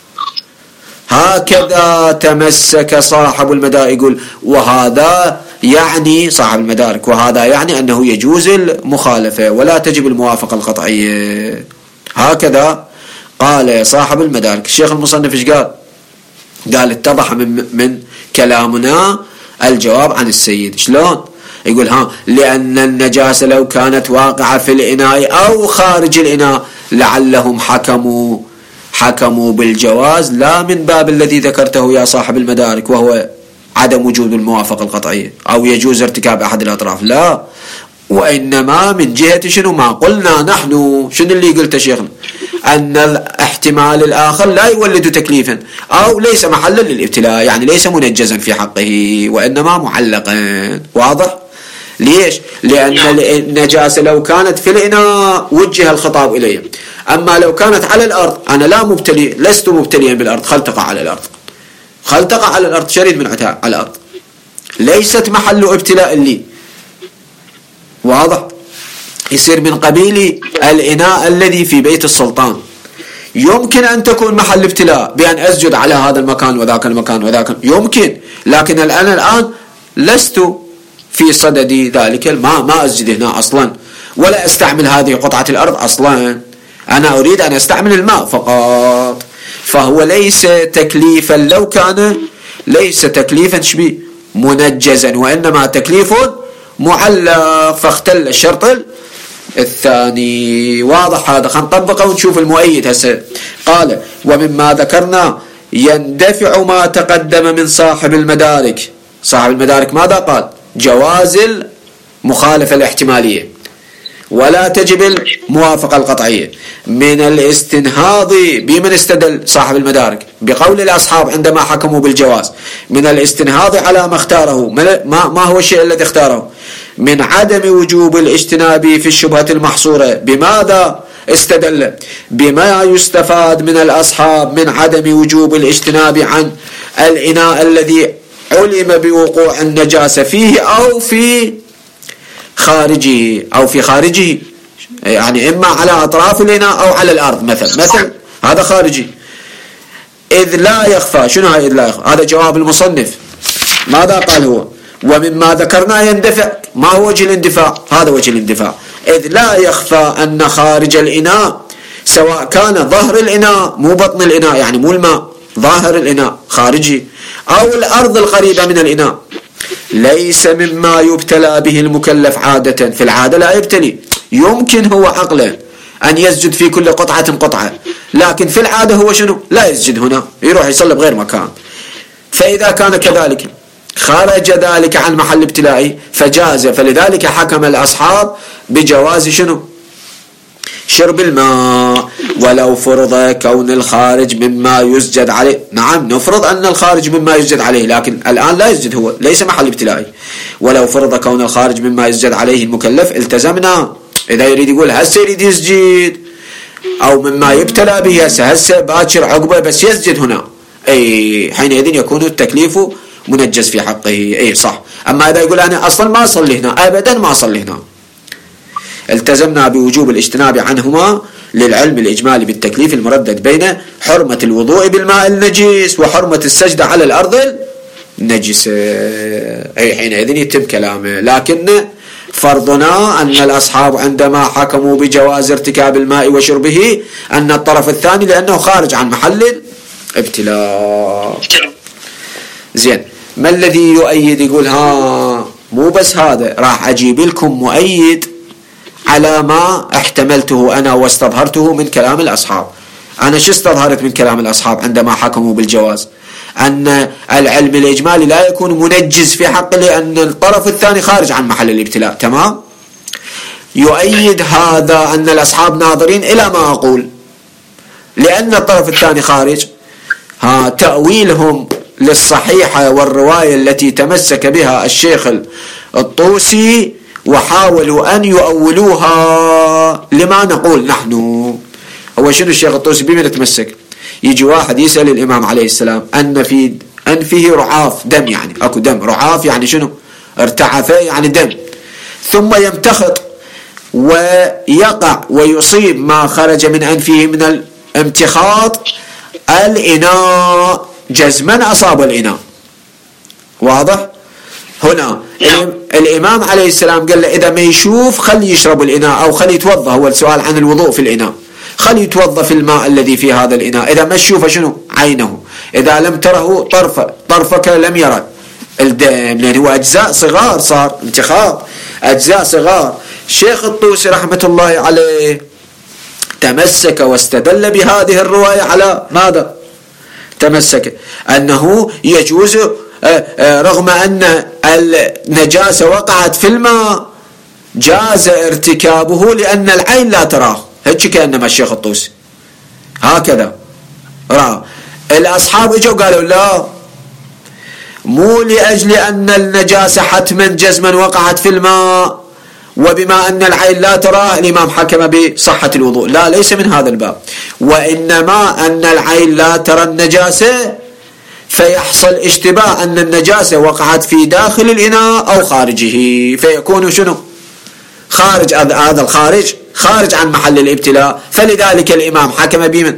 هكذا تمسك صاحب المدارك. يقول وهذا يعني صاحب المدارك وهذا يعني أنه يجوز المخالفة ولا تجب الموافقة القطعية. هكذا قال صاحب المدارك. الشيخ المصنف ايش قال؟ قال اتضح من, من كلامنا الجواب عن السيد. شلون؟ يقول ها لأن النجاسة لو كانت واقعة في الإناء أو خارج الإناء لعلهم حكموا حكموا بالجواز، لا من باب الذي ذكرته يا صاحب المدارك وهو عدم وجود الموافقة القطعية أو يجوز ارتكاب أحد الأطراف، لا، وإنما من جهة شنو ما قلنا نحن. شنو اللي قلت شيخنا؟ أن الاحتمال الآخر لا يولد تكليفا أو ليس محلا للابتلاء، يعني ليس منجزا في حقه وإنما معلقا. واضح؟ ليش؟ لأن النجاسة لو كانت في الإناء وجه الخطاب إليه، أما لو كانت على الأرض أنا لا مبتلي لست مبتليا بالأرض، خل تقع على الأرض، خل تقع على الأرض شريد من عتاء على الأرض، ليست محل ابتلاء لي. واضح؟ يصير من قبيل الإناء الذي في بيت السلطان. يمكن أن تكون محل ابتلاء بأن أسجد على هذا المكان وذاك المكان وذاك، يمكن، لكن أنا الآن لست في صدد ذلك ما ما أسجد هنا أصلا ولا أستعمل هذه قطعة الأرض أصلا، أنا أريد أن أستعمل الماء فقط. فهو ليس تكليفا، لو كان ليس تكليفا شبيه منجزا، وإنما تكليف معلق، فاختل الشرط الثاني. واضح هذا؟ خلينا نطبقه ونشوف المؤيد هسه. قال ومما ذكرنا يندفع ما تقدم من صاحب المدارك. صاحب المدارك ماذا قال؟ جواز المخالفة الاحتمالية ولا تجب الموافقة القطعية من الاستنهاض. بمن استدل صاحب المدارك؟ بقول الأصحاب عندما حكموا بالجواز، من الاستنهاض على ما اختاره. ما, ما هو الشيء الذي اختاره؟ من عدم وجوب الاجتناب في الشبهة المحصورة. بماذا استدل؟ بما يستفاد من الأصحاب من عدم وجوب الاجتناب عن الإناء الذي علم بوقوع النجاسة فيه أو في خارجه أو في خارجه، يعني إما على أطراف الإناء أو على الأرض مثلا مثل هذا خارجي. إذ لا يخفى. شنو هاي إذ لا يخفى؟ هذا جواب المصنف. ماذا قال هو؟ ومما ذكرنا يندفع. ما هو وجه الاندفاع؟ هذا وجه الاندفاع. إذ لا يخفى أن خارج الإناء سواء كان ظهر الإناء مو بطن الإناء، يعني مو الماء، ظاهر الإناء خارجي، أو الأرض القريبة من الإناء، ليس مما يبتلى به المكلف عادة. في العادة لا يبتلي، يمكن هو عقله أن يسجد في كل قطعة قطعة، لكن في العادة هو شنو؟ لا يسجد هنا، يروح يصلي بغير مكان. فإذا كان كذلك خرج ذلك عن محل ابتلائه فجاز. فلذلك حكم الأصحاب بجواز شنو؟ شرب الماء، ولو فرض كون الخارج مما يسجد عليه. نعم نفرض أن الخارج مما يسجد عليه، لكن الآن لا يسجد، هو ليس محل ابتلائه. ولو فرض كون الخارج مما يسجد عليه المكلف التزمنا. إذا يريد يقول هسه يريد يسجد أو مما يبتلى به هسه هسه باكر عقبه بس يسجد هنا، أي حينئذ يكون التكليف منجز في حقه. أي صح. أما إذا يقول أنا أصلا ما أصلي هنا، أبدا ما أصلي هنا، التزمنا بوجوب الاجتناب عنهما للعلم الإجمالي بالتكليف المردد بين حرمة الوضوء بالماء النجس وحرمة السجدة على الأرض النجسة. أي حينئذ يتم كلامه. لكن فرضنا أن الأصحاب عندما حكموا بجواز ارتكاب الماء وشربه أن الطرف الثاني لأنه خارج عن محل الابتلاء. زين، ما الذي يؤيد؟ يقول ها مو بس هذا، راح أجيب لكم مؤيد على ما احتملته أنا واستظهرته من كلام الأصحاب. أنا شو استظهرت من كلام الأصحاب عندما حكموا بالجواز؟ أن العلم الإجمالي لا يكون منجز في حق لأن الطرف الثاني خارج عن محل الابتلاء. تمام؟ يؤيد هذا أن الأصحاب ناظرين إلى ما أقول، لأن الطرف الثاني خارج. ها تأويلهم للصحيحة والرواية التي تمسك بها الشيخ الطوسي وحاولوا أن يؤولوها لما نقول نحن. هو شنو الشيخ الطوسي بما نتمسك؟ يجي واحد يسأل الإمام عليه السلام أن في أنفه رعاف دم، يعني أكو دم، رعاف يعني شنو؟ ارتعف يعني دم، ثم يمتخط ويقع ويصيب ما خرج من أنفه من الامتخاط الإناء، جزما أصاب الإناء. واضح؟ هنا الإمام عليه السلام قال له إذا ما يشوف خلي يشرب الإناء أو خلي يتوضأ. هو السؤال عن الوضوء في الإناء، خلي يتوضأ في الماء الذي في هذا الإناء. إذا ما تشوفه شنو؟ عينه. إذا لم تره طرف طرفك لم يرى الدم، لأن هو أجزاء صغار، صار انتخاب أجزاء صغار. الشيخ الطوسي رحمة الله عليه تمسك واستدل بهذه الرواية على ماذا؟ تمسك أنه يجوز رغم أن النجاسة وقعت في الماء جاز ارتكابه لأن العين لا تراه. هيك كأنما الشيخ الطوسي هكذا رأى. الأصحاب اجوا قالوا لا، مو لأجل أن النجاسة حتما جزما وقعت في الماء وبما أن العين لا تراه الإمام حكم بصحة الوضوء. لا، ليس من هذا الباب، وإنما أن العين لا ترى النجاسة فيحصل اشتباه أن النجاسة وقعت في داخل الإناء أو خارجه، فيكون شنو؟ خارج. هذا الخارج خارج عن محل الابتلاء. فلذلك الإمام حكم بمن؟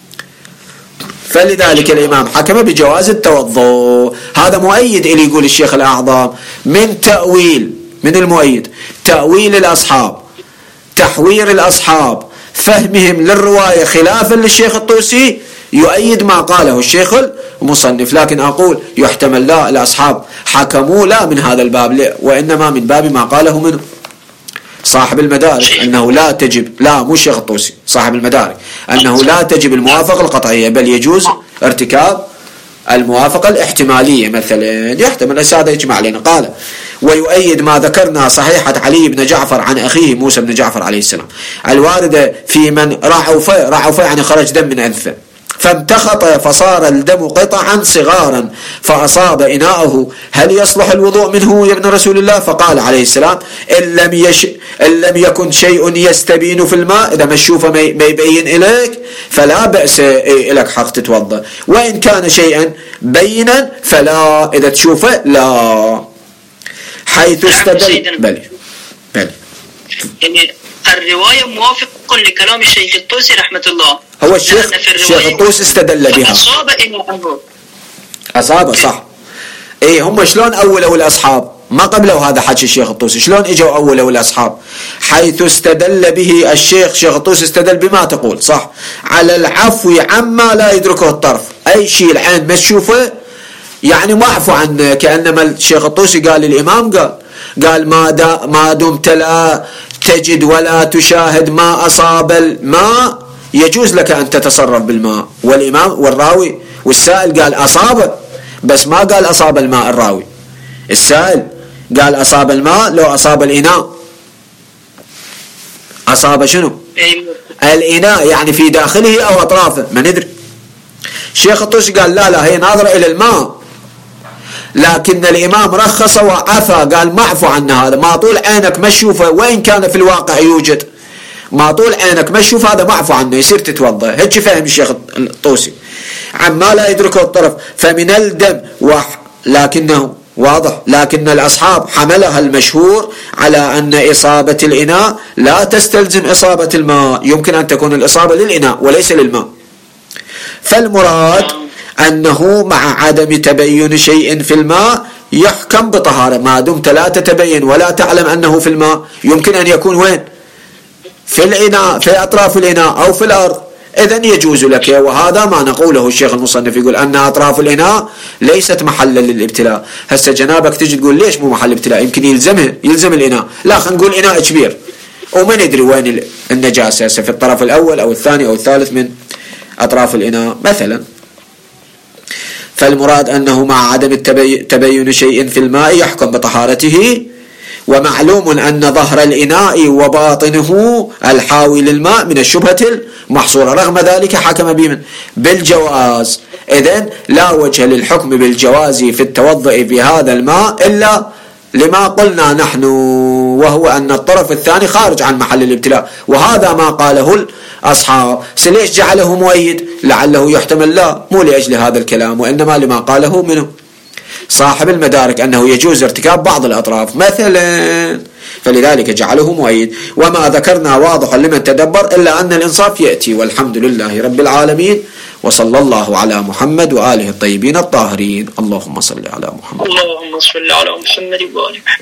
فلذلك الإمام حكم بجواز التوضؤ. هذا مؤيد إلي يقول الشيخ الأعظم من تأويل، من المؤيد تأويل الأصحاب، تحوير الأصحاب فهمهم للرواية خلافا للشيخ الطوسي يؤيد ما قاله الشيخ المصنف. لكن أقول يحتمل لا الأصحاب حكموا لا من هذا الباب لا، وإنما من باب ما قاله من صاحب المدارك أنه لا تجب، لا مو الشيخ الطوسي، صاحب المدارك، أنه لا تجب الموافقة القطعية بل يجوز ارتكاب الموافقة الاحتمالية مثلا، يحتمل هذا يجمع علينا. قال ويؤيد ما ذكرنا صحيحة علي بن جعفر عن أخيه موسى بن جعفر عليه السلام الواردة في من رعف رعف يعني خرج دم من أنفه فامتخط فصار الدم قطعا صغارا فأصاب إناءه هل يصلح الوضوء منه يا ابن رسول الله؟ فقال عليه السلام إن لم, يش... إن لم يكن شيء يستبين في الماء، إذا مشوفه ما يبين إليك فلا بأس إليك حق تتوضأ، وإن كان شيئا بينا فلا، إذا تشوفه لا. حيث استدل بلي بلي
يعني الرواية موافق لكلام الشيخ الطوسي رحمة الله.
هو الشيخ الشيخ الطوسي استدل بها،
أصاب إنه
أصابه صح. إيه هم شلون أولوا الأصحاب؟ ما قبلوا هذا حكي الشيخ الطوسي، شلون إجوا أولوا الأصحاب؟ حيث استدل به الشيخ الشيخ الطوسي استدل بما تقول صح على العفو عما لا يدركه الطرف، أي شيء العين ما تشوفه يعني معفو عنه. كأنما الشيخ الطوسي قال للإمام قال قال ما دا ما دمت لا تجد ولا تشاهد ما أصاب الماء يجوز لك أن تتصرف بالماء. والإمام والراوي والسائل قال أصاب، بس ما قال أصاب الماء الراوي، السائل قال أصاب الماء. لو أصاب الإناء أصاب شنو؟ الإناء يعني في داخله أو أطرافه ما ندري. الشيخ الطوسي قال لا لا هي ناظرة إلى الماء، لكن الإمام رخص وعفى قال معفو عن هذا، ما طول عينك ما تشوفه وإن كان في الواقع يوجد، ما طول عينك ما تشوف هذا معفو عنه يصير تتوضأ. هيك فهم الشيخ الطوسي عما لا يدركه الطرف فمن الدم وح لكنه واضح، لكن الأصحاب حملها المشهور على أن إصابة الإناء لا تستلزم إصابة الماء، يمكن أن تكون الإصابة للإناء وليس للماء. فالمراد أنه مع عدم تبين شيء في الماء يحكم بطهارة، ما دمت لا تتبين ولا تعلم أنه في الماء يمكن أن يكون وين؟ في الإناء، في أطراف الإناء أو في الأرض، إذن يجوز لك. وهذا ما نقوله الشيخ المصنف يقول أن أطراف الإناء ليست محلا للابتلاء. هسه جنابك تجي تقول ليش مو محل ابتلاء؟ يمكن يلزمه يلزم الإناء، لا خلينا نقول إناء كبير وما ندري وين النجاسة هسه في الطرف الأول أو الثاني أو الثالث من أطراف الإناء مثلا. فالمراد أنه مع عدم تبين شيء في الماء يحكم بطهارته، ومعلوم أن ظهر الإناء وباطنه الحاوي للماء من الشبهة المحصورة، رغم ذلك حكم بمن بالجواز. إذن لا وجه للحكم بالجواز في التوضؤ بهذا الماء إلا لما قلنا نحن، وهو أن الطرف الثاني خارج عن محل الابتلاء، وهذا ما قاله الأصحاب. سليش جعله مؤيد؟ لعله يحتمل لا مو لأجل هذا الكلام، وإنما لما قاله منه صاحب المدارك أنه يجوز ارتكاب بعض الأطراف مثلا، فلذلك جعله مؤيد. وما ذكرنا واضح لمن تدبر إلا أن الإنصاف يأتي. والحمد لله رب العالمين، وصلى الله على محمد وآله الطيبين الطاهرين. اللهم صل على محمد.
اللهم صل على محمد وآله محمد.